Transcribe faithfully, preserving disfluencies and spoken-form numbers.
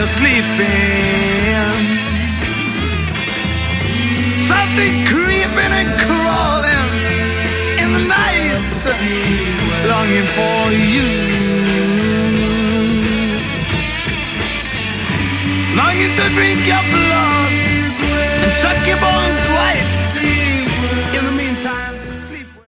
you're sleeping. Something creeping and crawling in the night, longing for you, longing to drink your blood and suck your bones white. In the meantime